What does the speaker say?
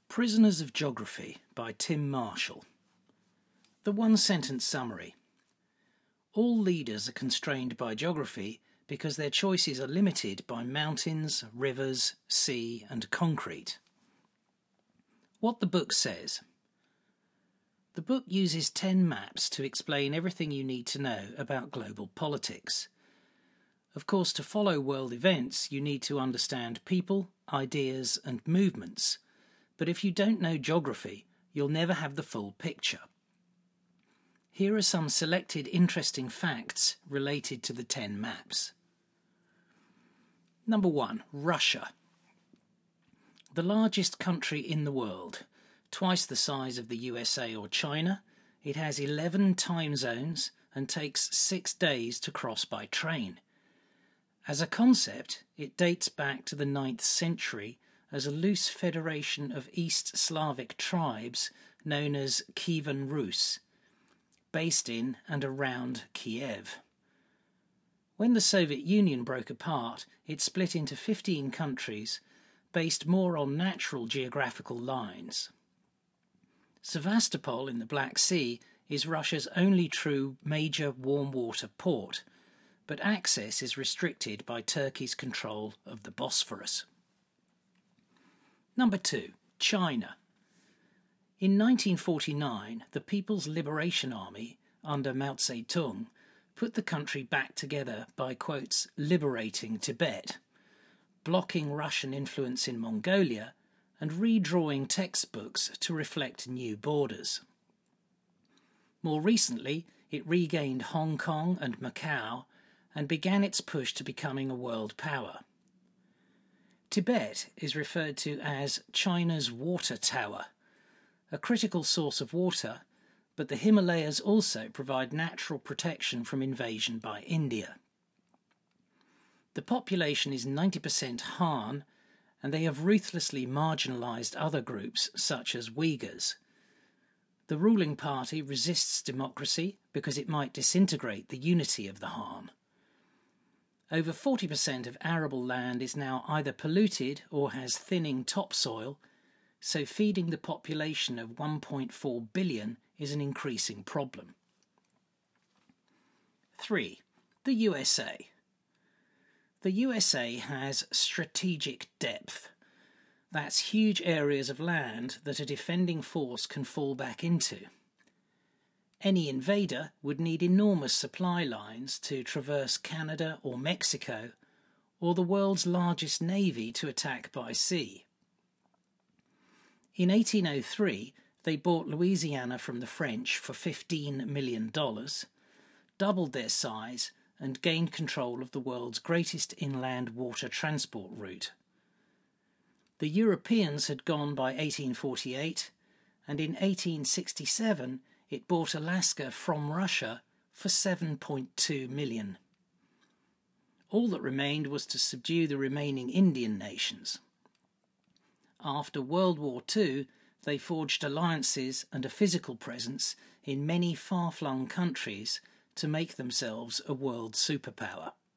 Prisoners of Geography by Tim Marshall. The one-sentence summary. All leaders are constrained by geography because their choices are limited by mountains, rivers, sea and concrete. What the book says. The book uses 10 maps to explain everything you need to know about global politics. Of course, to follow world events, you need to understand people, ideas and movements. But if you don't know geography, you'll never have the full picture. Here are some selected interesting facts related to the 10 maps. Number 1. Russia. The largest country in the world, twice the size of the USA or China. It has 11 time zones and takes 6 days to cross by train. As a concept, it dates back to the 9th century as a loose federation of East Slavic tribes known as Kievan Rus, based in and around Kiev. When the Soviet Union broke apart, it split into 15 countries, based more on natural geographical lines. Sevastopol in the Black Sea is Russia's only true major warm water port, but access is restricted by Turkey's control of the Bosphorus. Number 2. China. In 1949, the People's Liberation Army, under Mao Zedong, put the country back together by, quotes, liberating Tibet, blocking Russian influence in Mongolia, and redrawing textbooks to reflect new borders. More recently, it regained Hong Kong and Macau and began its push to becoming a world power. Tibet is referred to as China's water tower, a critical source of water, but the Himalayas also provide natural protection from invasion by India. The population is 90% Han, and they have ruthlessly marginalized other groups such as Uyghurs. The ruling party resists democracy because it might disintegrate the unity of the Han. Over 40% of arable land is now either polluted or has thinning topsoil, so feeding the population of 1.4 billion is an increasing problem. 3. The USA. The USA has strategic depth. That's huge areas of land that a defending force can fall back into. Any invader would need enormous supply lines to traverse Canada or Mexico, or the world's largest navy to attack by sea. In 1803, they bought Louisiana from the French for $15 million, doubled their size, and gained control of the world's greatest inland water transport route. The Europeans had gone by 1848, and in 1867 it bought Alaska from Russia for $7.2 million. All that remained was to subdue the remaining Indian nations. After World War II, they forged alliances and a physical presence in many far-flung countries to make themselves a world superpower.